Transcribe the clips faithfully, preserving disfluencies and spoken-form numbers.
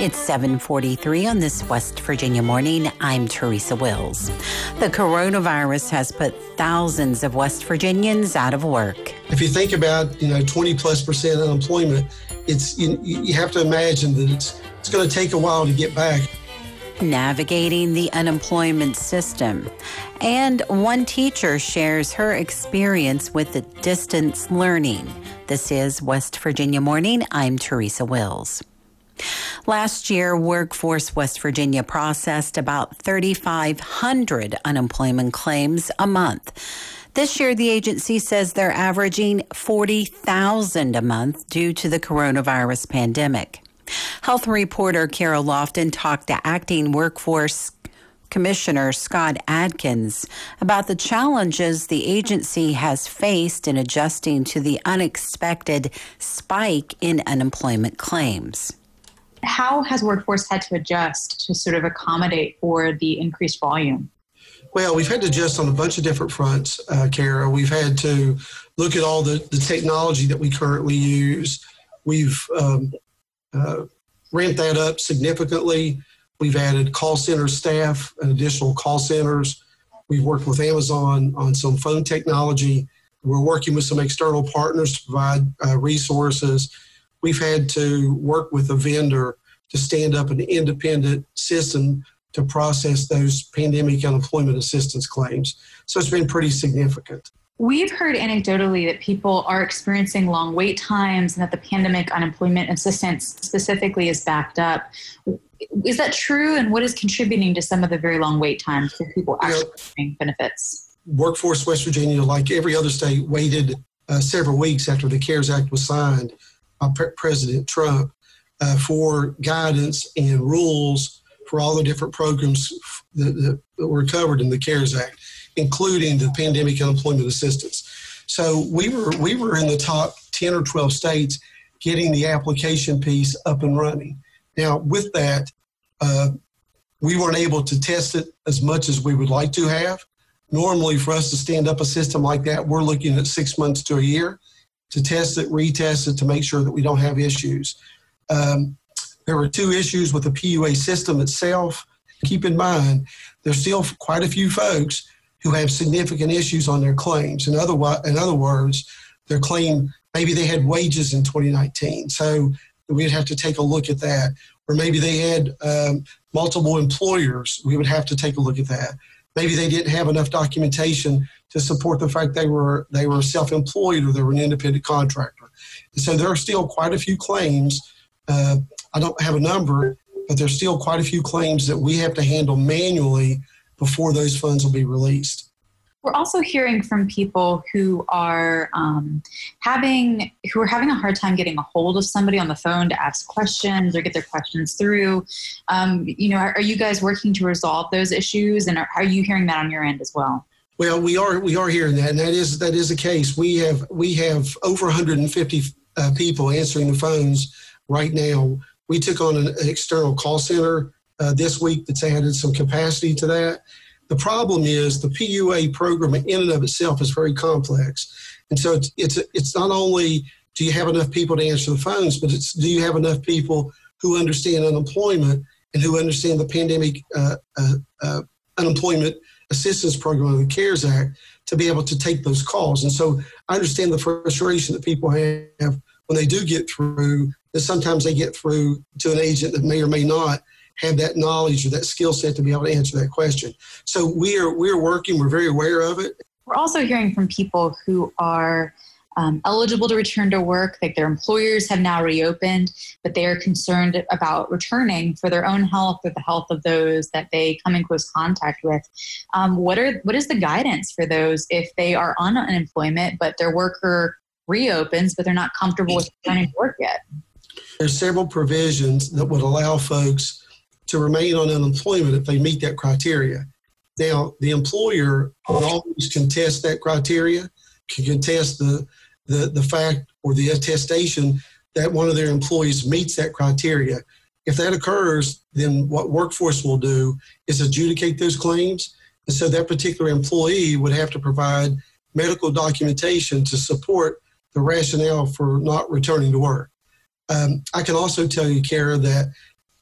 It's seven forty-three on this West Virginia morning. I'm Teresa Wills. The coronavirus has put thousands of West Virginians out of work. If you think about, you know, twenty plus percent unemployment, it's you, you have to imagine that it's it's going to take a while to get back. Navigating the unemployment system. And one teacher shares her experience with the distance learning. This is West Virginia Morning. I'm Teresa Wills. Last year, Workforce West Virginia processed about thirty-five hundred unemployment claims a month. This year, the agency says they're averaging forty thousand a month due to the coronavirus pandemic. Health reporter Carol Lofton talked to Acting Workforce Commissioner Scott Adkins about the challenges the agency has faced in adjusting to the unexpected spike in unemployment claims. How has Workforce had to adjust to sort of accommodate for the increased volume? Well, we've had to adjust on a bunch of different fronts, uh, Kara. We've had to look at all the, the technology that we currently use. We've um, uh, ramped that up significantly. We've added call center staff and additional call centers. We've worked with Amazon on some phone technology. We're working with some external partners to provide uh, resources. We've had to work with a vendor to stand up an independent system to process those pandemic unemployment assistance claims. So it's been pretty significant. We've heard anecdotally that people are experiencing long wait times and that the pandemic unemployment assistance specifically is backed up. Is that true? And what is contributing to some of the very long wait times for people actually getting benefits? Workforce West Virginia, like every other state, waited uh, several weeks after the CARES Act was signed by Pre- President Trump uh, for guidance and rules for all the different programs that, that, that were covered in the CARES Act, including the pandemic unemployment assistance. So we were we were in the top ten or twelve states getting the application piece up and running. Now, with that, uh, we weren't able to test it as much as we would like to have. Normally, for us to stand up a system like that, we're looking at six months to a year to test it, retest it, to make sure that we don't have issues. Um, there were two issues with the P U A system itself. Keep in mind, there's still quite a few folks who have significant issues on their claims. In other, in other words, their claim, maybe they had wages in twenty nineteen, so we'd have to take a look at that. Or maybe they had um, multiple employers. We would have to take a look at that. Maybe they didn't have enough documentation to support the fact they were they were self-employed or they were an independent contractor. And so there are still quite a few claims. Uh, I don't have a number, but there's still quite a few claims that we have to handle manually before those funds will be released. We're also hearing from people who are um, having who are having a hard time getting a hold of somebody on the phone to ask questions or get their questions through. Um, you know, are, are you guys working to resolve those issues, and are, are you hearing that on your end as well? Well, we are we are hearing that, and that is that is the case. We have we have over one hundred fifty uh, people answering the phones right now. We took on an, an external call center uh, this week that's added some capacity to that. The problem is the P U A program in and of itself is very complex. And so it's it's it's not only do you have enough people to answer the phones, but it's do you have enough people who understand unemployment and who understand the pandemic uh, uh, uh, unemployment assistance program of the CARES Act to be able to take those calls. And so I understand the frustration that people have when they do get through, that sometimes they get through to an agent that may or may not have that knowledge or that skill set to be able to answer that question. So we are we're working, we're very aware of it. We're also hearing from people who are um, eligible to return to work, like their employers have now reopened, but they are concerned about returning for their own health or the health of those that they come in close contact with. Um, what are what is the guidance for those if they are on unemployment, but their worker reopens, but they're not comfortable with returning to work yet? There's several provisions that would allow folks to remain on unemployment if they meet that criteria. Now, the employer will always contest that criteria, can contest the, the, the fact or the attestation that one of their employees meets that criteria. If that occurs, then what Workforce will do is adjudicate those claims. And so that particular employee would have to provide medical documentation to support the rationale for not returning to work. Um, I can also tell you, Kara, that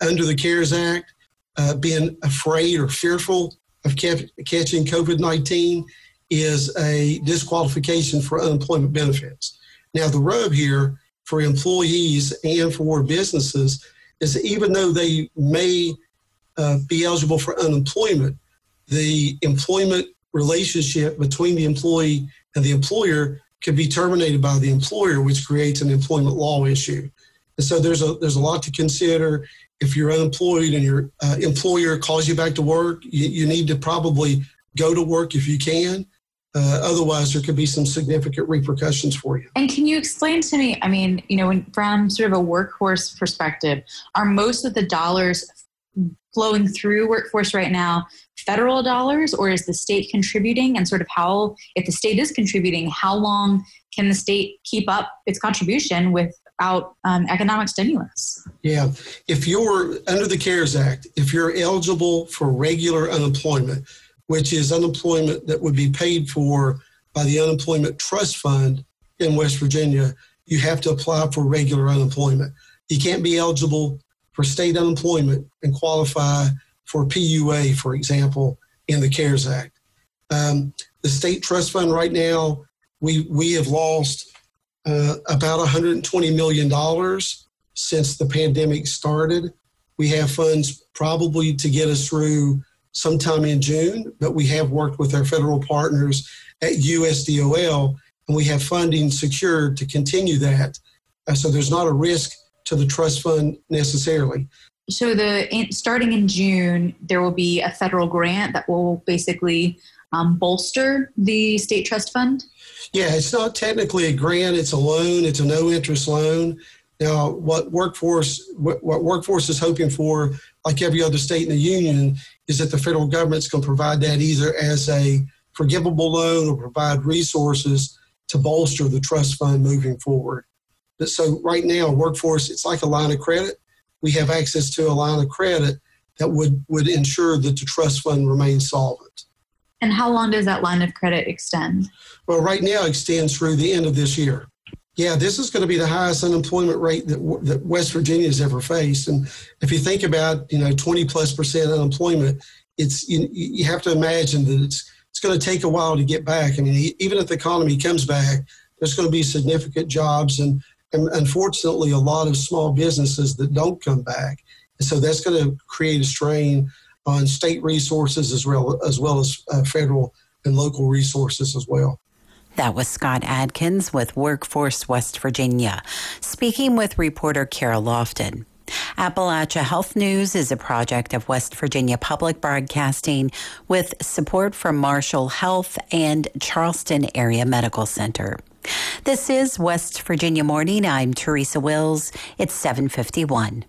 under the CARES Act, uh, being afraid or fearful of ca- catching COVID nineteen is a disqualification for unemployment benefits. Now, the rub here for employees and for businesses is that even though they may uh, be eligible for unemployment, the employment relationship between the employee and the employer could be terminated by the employer, which creates an employment law issue. And so there's a there's a lot to consider. If you're unemployed and your uh, employer calls you back to work, you, you need to probably go to work if you can. Uh, otherwise, there could be some significant repercussions for you. And can you explain to me, I mean, you know, when, from sort of a workforce perspective, are most of the dollars flowing through workforce right now federal dollars, or is the state contributing? And sort of how, if the state is contributing, how long can the state keep up its contribution without um, economic stimulus? Yeah, if you're under the CARES Act, if you're eligible for regular unemployment, which is unemployment that would be paid for by the Unemployment Trust Fund in West Virginia, you have to apply for regular unemployment. You can't be eligible for state unemployment and qualify for P U A, for example, in the CARES Act. Um, the state trust fund right now, we we have lost uh, about one hundred twenty million dollars since the pandemic started. We have funds probably to get us through sometime in June, but we have worked with our federal partners at U S D O L, and we have funding secured to continue that. Uh, so there's not a risk to the trust fund necessarily. So the in, starting in June, there will be a federal grant that will basically um, bolster the state trust fund? Yeah, it's not technically a grant. It's a loan. It's a no-interest loan. Now, what Workforce what, what Workforce is hoping for, like every other state in the union, is that the federal government's going to provide that either as a forgivable loan or provide resources to bolster the trust fund moving forward. But so right now, Workforce, it's like a line of credit. We have access to a line of credit that would, would ensure that the trust fund remains solvent. And how long does that line of credit extend? Well, right now it extends through the end of this year. Yeah, this is going to be the highest unemployment rate that, that West Virginia has ever faced. And if you think about, you know, twenty plus percent unemployment, it's you, you have to imagine that it's it's going to take a while to get back. I mean, even if the economy comes back, there's going to be significant jobs and, and unfortunately a lot of small businesses that don't come back. And so that's going to create a strain on state resources as well as, well as uh, federal and local resources as well. That was Scott Adkins with Workforce West Virginia, speaking with reporter Kara Lofton. Appalachia Health News is a project of West Virginia Public Broadcasting with support from Marshall Health and Charleston Area Medical Center. This is West Virginia Morning. I'm Teresa Wills. It's seven fifty-one.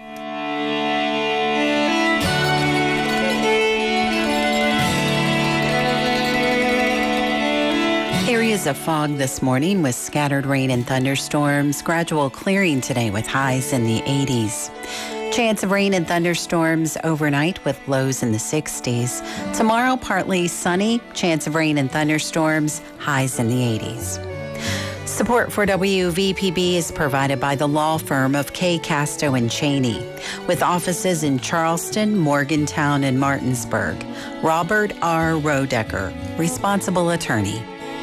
Areas of fog this morning with scattered rain and thunderstorms. Gradual clearing today with highs in the eighties. Chance of rain and thunderstorms overnight with lows in the sixties. Tomorrow, partly sunny. Chance of rain and thunderstorms, highs in the eighties. Support for W V P B is provided by the law firm of K. Casto and Cheney, with offices in Charleston, Morgantown, and Martinsburg. Robert R. Rodecker, responsible attorney.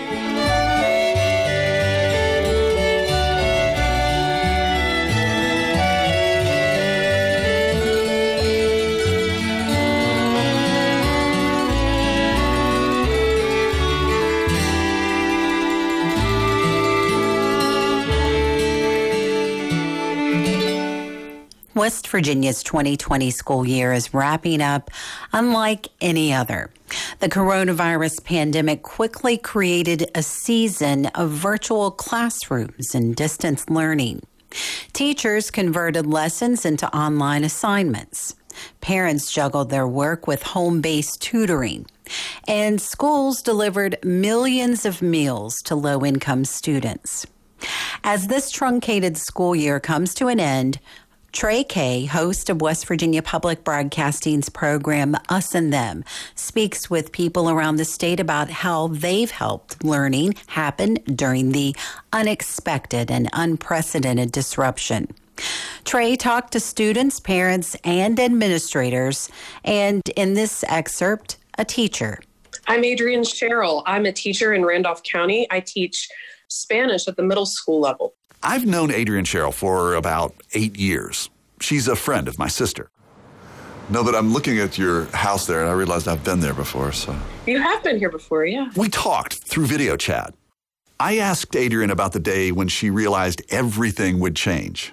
West Virginia's twenty twenty school year is wrapping up unlike any other. The coronavirus pandemic quickly created a season of virtual classrooms and distance learning. Teachers converted lessons into online assignments. Parents juggled their work with home-based tutoring. And schools delivered millions of meals to low-income students. As this truncated school year comes to an end, Trey Kay, host of West Virginia Public Broadcasting's program Us and Them, speaks with people around the state about how they've helped learning happen during the unexpected and unprecedented disruption. Trey talked to students, parents, and administrators, and in this excerpt, a teacher. I'm Adrienne Sherrill. I'm a teacher in Randolph County. I teach Spanish at the middle school level. I've known Adrienne Sherrill for about eight years. She's a friend of my sister. No, but I'm looking at your house there, and I realized I've been there before, so. You have been here before, yeah. We talked through video chat. I asked Adrienne about the day when she realized everything would change.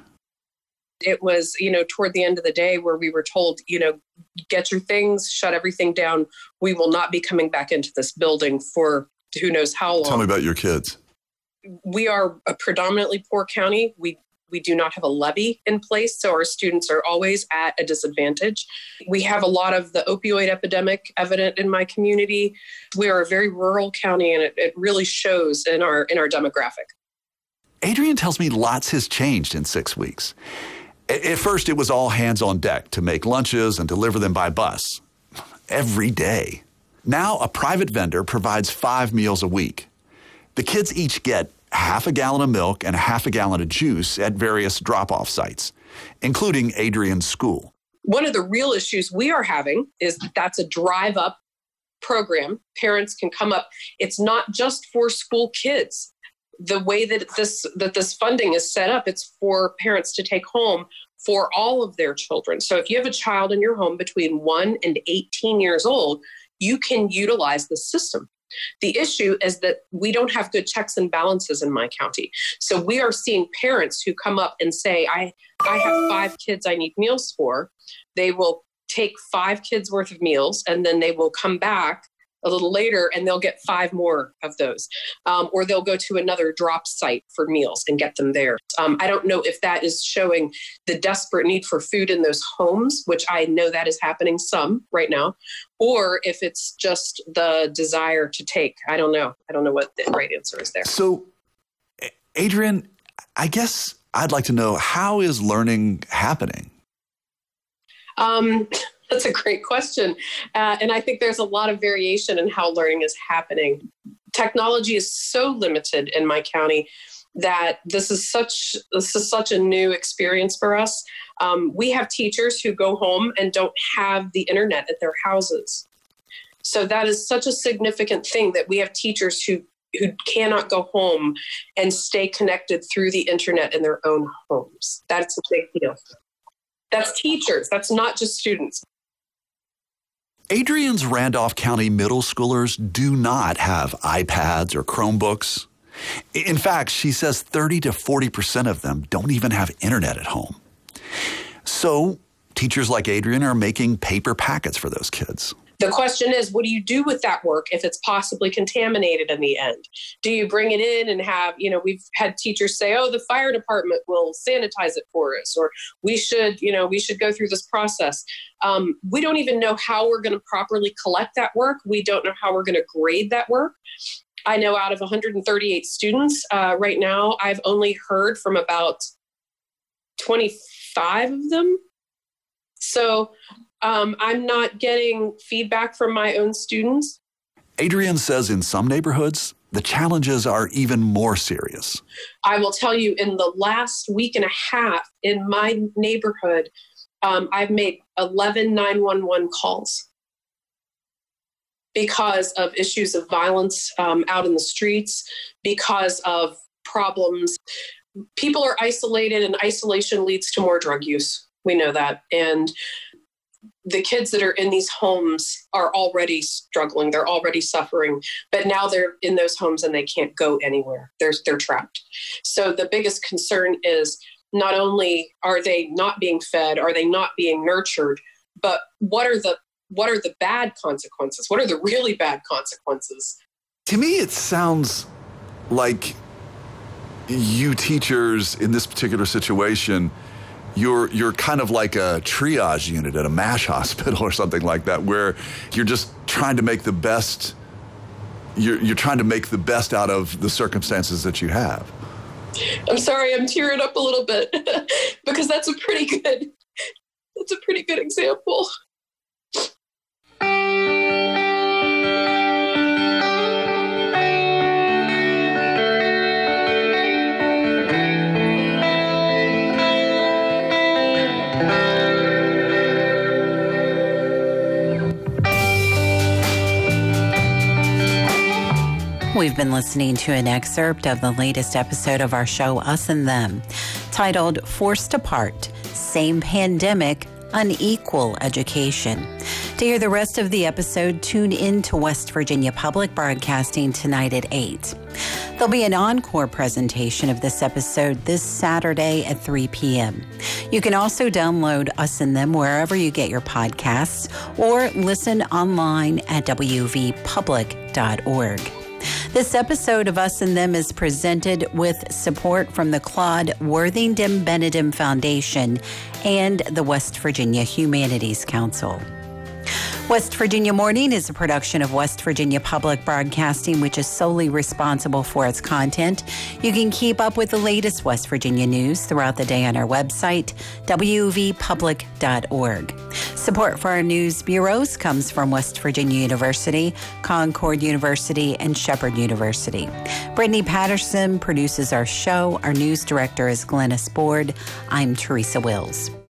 It was, you know, toward the end of the day where we were told, you know, get your things, shut everything down. We will not be coming back into this building for who knows how long. Tell me about your kids. We are a predominantly poor county. We We do not have a levy in place, so our students are always at a disadvantage. We have a lot of the opioid epidemic evident in my community. We are a very rural county, and it, it really shows in our in our demographic. Adrienne tells me lots has changed in six weeks. At first, it was all hands on deck to make lunches and deliver them by bus every day. Now, a private vendor provides five meals a week. The kids each get half a gallon of milk and half a gallon of juice at various drop-off sites, including Adrienne's school. One of the real issues we are having is that that's a drive-up program. Parents can come up. It's not just for school kids. The way that this that this funding is set up, it's for parents to take home for all of their children. So if you have a child in your home between one and eighteen years old, you can utilize the system. The issue is that we don't have good checks and balances in my county. So we are seeing parents who come up and say, I, I have five kids I need meals for. They will take five kids worth of meals, and then they will come back a little later and they'll get five more of those. Um, or they'll go to another drop site for meals and get them there. Um, I don't know if that is showing the desperate need for food in those homes, which I know that is happening some right now, or if it's just the desire to take. I don't know. I don't know what the right answer is there. So, Adrienne, I guess I'd like to know, how is learning happening? Um, That's a great question. Uh, and I think there's a lot of variation in how learning is happening. Technology is so limited in my county that this is such this is such a new experience for us. Um, we have teachers who go home and don't have the internet at their houses. So that is such a significant thing, that we have teachers who who cannot go home and stay connected through the internet in their own homes. That's a big deal. That's teachers. That's not just students. Adrienne's Randolph County middle schoolers do not have iPads or Chromebooks. In fact, she says thirty to forty percent of them don't even have internet at home. So teachers like Adrienne are making paper packets for those kids. The question is, what do you do with that work if it's possibly contaminated in the end? Do you bring it in and have, you know, we've had teachers say, oh, the fire department will sanitize it for us, or we should, you know, we should go through this process. Um, we don't even know how we're going to properly collect that work. We don't know how we're going to grade that work. I know out of one hundred thirty-eight students uh, right now, I've only heard from about twenty-five of them. So Um, I'm not getting feedback from my own students. Adrienne says in some neighborhoods, the challenges are even more serious. I will tell you, in the last week and a half in my neighborhood, um, I've made eleven nine one one calls because of issues of violence um, out in the streets, because of problems. People are isolated, and isolation leads to more drug use. We know that. And the kids that are in these homes are already struggling. They're already suffering, but now they're in those homes and they can't go anywhere. They're, they're trapped. So the biggest concern is, not only are they not being fed, are they not being nurtured, but what are the, what are the bad consequences? What are the really bad consequences? To me, it sounds like you teachers in this particular situation, You're you're kind of like a triage unit at a MASH hospital or something like that, where you're just trying to make the best. You're you're trying to make the best out of the circumstances that you have. I'm sorry, I'm tearing up a little bit because that's a pretty good that's a pretty good example. We've been listening to an excerpt of the latest episode of our show, Us and Them, titled Forced Apart, Same Pandemic, Unequal Education. To hear the rest of the episode, tune in to West Virginia Public Broadcasting tonight at eight. There'll be an encore presentation of this episode this Saturday at three p.m. You can also download Us and Them wherever you get your podcasts or listen online at w v public dot org. This episode of Us and Them is presented with support from the Claude Worthington Benedum Foundation and the West Virginia Humanities Council. West Virginia Morning is a production of West Virginia Public Broadcasting, which is solely responsible for its content. You can keep up with the latest West Virginia news throughout the day on our website, w v public dot org. Support for our news bureaus comes from West Virginia University, Concord University, and Shepherd University. Brittany Patterson produces our show. Our news director is Glennis Board. I'm Teresa Wills.